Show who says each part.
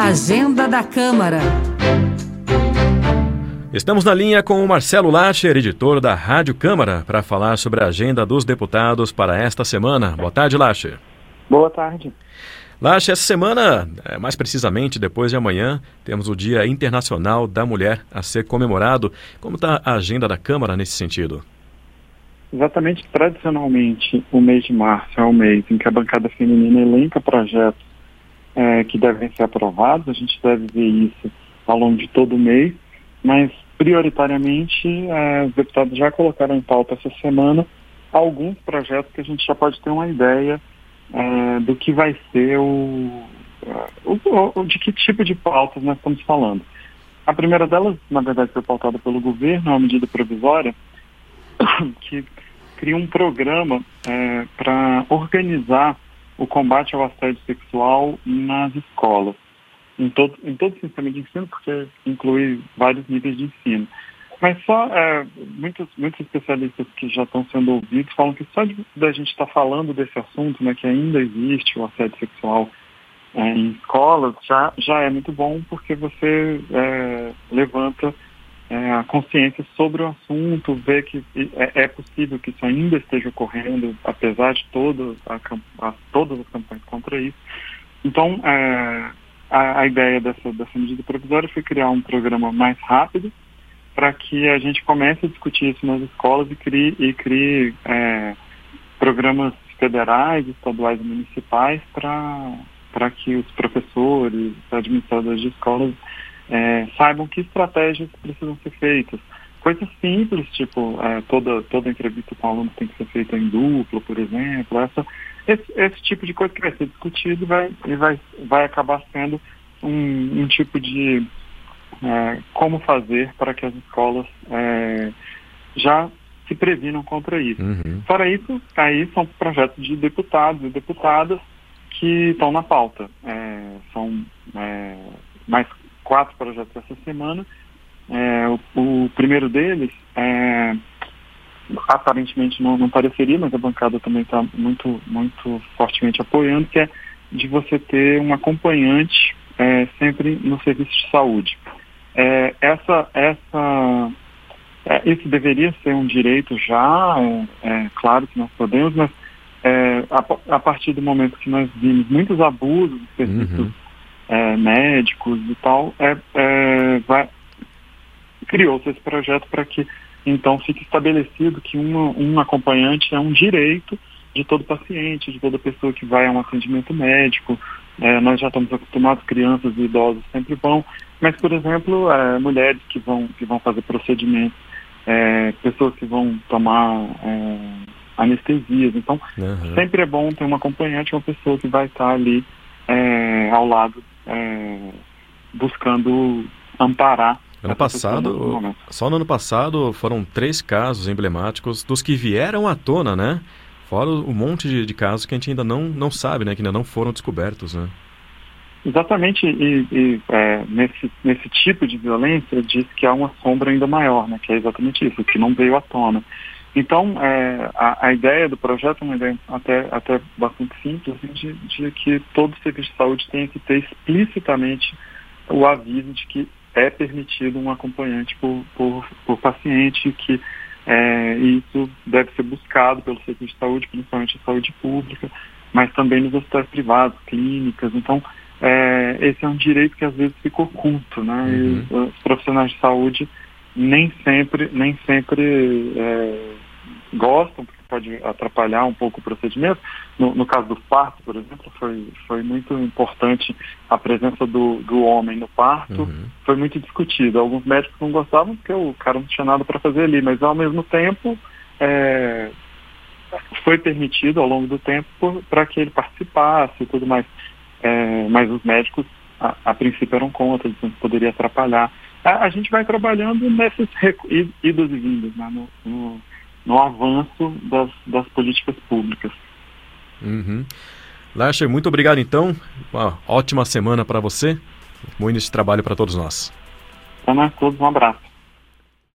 Speaker 1: Agenda da Câmara.
Speaker 2: Estamos na linha com o Marcelo Lacher, editor da Rádio Câmara, para falar sobre a agenda dos deputados para esta semana. Boa tarde, Lacher.
Speaker 3: Boa tarde.
Speaker 2: Lacher, essa semana, mais precisamente depois de amanhã, temos o Dia Internacional da Mulher a ser comemorado. Como está a agenda da Câmara nesse sentido?
Speaker 3: Exatamente, tradicionalmente, o mês de março é o mês em que a bancada feminina elenca projetos que devem ser aprovados. A gente deve ver isso ao longo de todo o mês, mas prioritariamente os deputados já colocaram em pauta essa semana alguns projetos que a gente já pode ter uma ideia do que vai ser de que tipo de pautas nós estamos falando. A primeira delas, na verdade, foi pautada pelo governo, é uma medida provisória que cria um programa para organizar o combate ao assédio sexual nas escolas, em todo o sistema de ensino, porque inclui vários níveis de ensino. Mas só muitos especialistas que já estão sendo ouvidos falam que só da gente estar falando desse assunto, né, que ainda existe o assédio sexual em escolas, já é muito bom, porque você levanta a consciência sobre o assunto, vê que é possível que isso ainda esteja ocorrendo, apesar de todas as campanhas contra isso. Então, a ideia dessa medida provisória foi criar um programa mais rápido para que a gente comece a discutir isso nas escolas e crie programas federais, estaduais e municipais para que os professores, administradores de escolas saibam que estratégias precisam ser feitas. Coisas simples, tipo, toda entrevista com o aluno tem que ser feita em duplo, por exemplo. Esse tipo de coisa que vai ser discutido vai acabar sendo um tipo de como fazer para que as escolas já se previnam contra isso.
Speaker 2: Uhum.
Speaker 3: Fora isso, aí são projetos de deputados e deputadas que estão na pauta. São mais 4 projetos essa semana. O primeiro deles, aparentemente não pareceria, mas a bancada também está muito, muito fortemente apoiando, que é de você ter um acompanhante sempre no serviço de saúde. Isso deveria ser um direito já, claro que nós podemos, mas a partir do momento que nós vimos muitos abusos dos serviços médicos e tal, criou-se esse projeto para que então fique estabelecido que um acompanhante é um direito de todo paciente, de toda pessoa que vai a um atendimento médico. Nós já estamos acostumados, crianças e idosos sempre vão, mas, por exemplo, mulheres que vão fazer procedimentos, pessoas que vão tomar anestesias. Então, sempre é bom ter um acompanhante, uma pessoa que vai estar ali ao lado, buscando amparar.
Speaker 2: Só no ano passado foram 3 casos emblemáticos dos que vieram à tona, né? Fora um monte de casos que a gente ainda não sabe, né? Que ainda não foram descobertos, né? Exatamente,
Speaker 3: nesse tipo de violência diz que há uma sombra ainda maior, né? Que é exatamente isso, que não veio à tona. Então, a ideia do projeto é uma ideia até bastante simples, de que todo serviço de saúde tenha que ter explicitamente o aviso de que é permitido um acompanhante por paciente, que isso deve ser buscado pelo serviço de saúde, principalmente a saúde pública, mas também nos hospitais privados, clínicas. Então, esse é um direito que às vezes fica oculto, né?
Speaker 2: Uhum.
Speaker 3: E os profissionais de saúde nem sempre gostam, porque pode atrapalhar um pouco o procedimento. No caso do parto, por exemplo, foi muito importante a presença do homem no parto.
Speaker 2: Uhum.
Speaker 3: Foi muito discutido. Alguns médicos não gostavam porque o cara não tinha nada para fazer ali, mas ao mesmo tempo foi permitido ao longo do tempo para que ele participasse e tudo mais. Mas os médicos, a princípio, eram contra, dizendo que poderia atrapalhar. A gente vai trabalhando nesses idas e vindas, né, no avanço das políticas públicas.
Speaker 2: Uhum. Lacher, muito obrigado então. Uma ótima semana para você. Bom início de trabalho para todos nós.
Speaker 3: Para nós todos, um abraço.